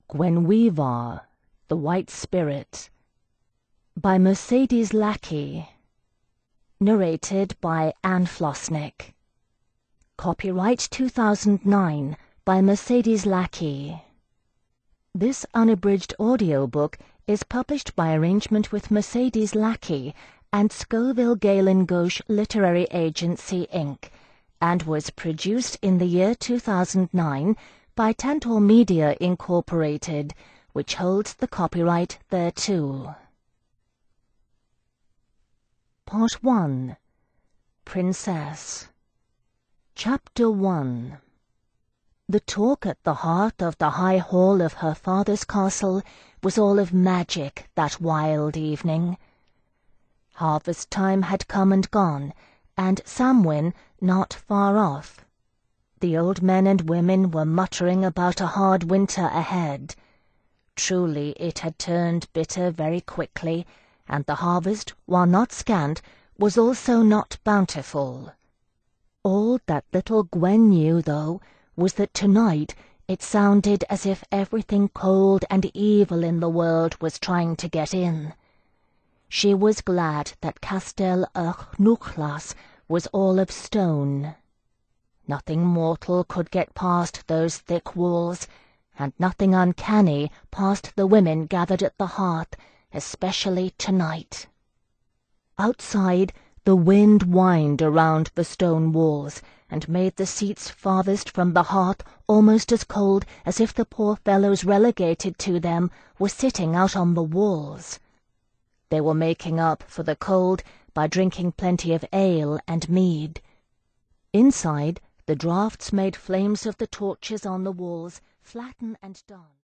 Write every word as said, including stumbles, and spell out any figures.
Gwenhwyvar, The White Spirit, by Mercedes Lackey. Narrated by Anne Flosnick. Copyright two thousand nine by Mercedes Lackey. This unabridged audiobook is published by arrangement with Mercedes Lackey and Scoville Galen Gauche Literary Agency, Incorporated, and was produced in the year two thousand nine by Tantor Media, Incorporated, which holds the copyright thereto. Part one. Princess. Chapter one. The talk at the heart of the high hall of her father's castle was all of magic that wild evening. Harvest time had come and gone, and Samhain not far off. The old men and women were muttering about a hard winter ahead. Truly it had turned bitter very quickly, and the harvest, while not scant, was also not bountiful. All that little Gwen knew, though, was that tonight it sounded as if everything cold and evil in the world was trying to get in. She was glad that Castell Llynwchlas was all of stone. Nothing mortal could get past those thick walls, and nothing uncanny past the women gathered at the hearth, especially tonight. Outside, the wind whined around the stone walls, and made the seats farthest from the hearth almost as cold as if the poor fellows relegated to them were sitting out on the walls. They were making up for the cold by drinking plenty of ale and mead. Inside, the draughts made flames of the torches on the walls flatten and dance.